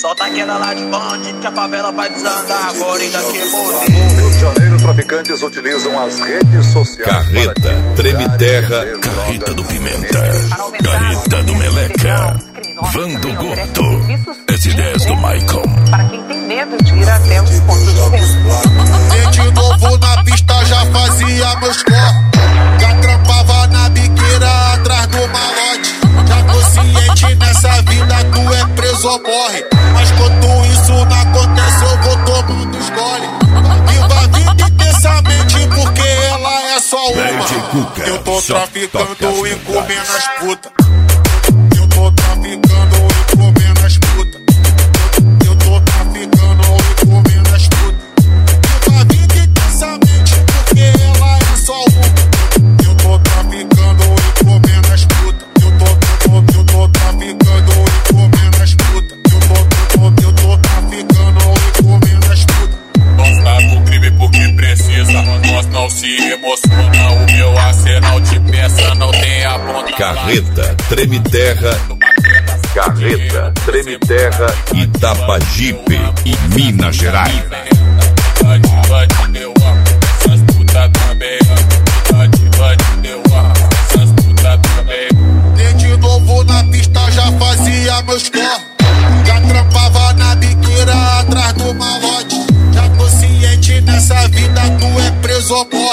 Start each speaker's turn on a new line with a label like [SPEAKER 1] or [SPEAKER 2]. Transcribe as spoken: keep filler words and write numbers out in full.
[SPEAKER 1] Solta aquela lá de bonde que a favela vai desandar agora e daqui é morrer.
[SPEAKER 2] No Rio de Janeiro, traficantes utilizam as redes sociais.
[SPEAKER 3] Carreta, Treme Terra, Carreta do Pimenta, Carreta do Meleca, Vando Gordo, as ideias do Maicon.
[SPEAKER 4] Para quem tem medo de ir até os pontos de venda.
[SPEAKER 5] De novo na pista já fazia meus corres, já trampava na biqueira atrás do malote. Já tô ciente nessa vida, tu é preso ou morre. Mas quando isso não acontece, eu vou tomando os gole. Viva a vida intensamente, porque ela é só uma. Eu tô traficando e comendo as putas. Eu tô traficando e comendo as putas. Eu tô traficando e comendo as putas. Viva a vida intensamente, porque ela é só uma. Eu tô traficando e comendo as putas. Eu tô, eu tô, eu tô traficando e comendo as putas. Eu tô, eu tô, eu tô traficando e comendo as putas.
[SPEAKER 6] Nós tá no crime porque precisa, nós não se emociona. O meu arsenal de peça não tem a ponta.
[SPEAKER 3] Carreta, Treme Terra, Carreta, Treme Terra, Itapajipe e Minas Gerais.
[SPEAKER 5] De novo na pista já fazia meus corres, já trampava na biqueira atrás do malote. Já tô ciente nessa vida, tu é preso ou morre.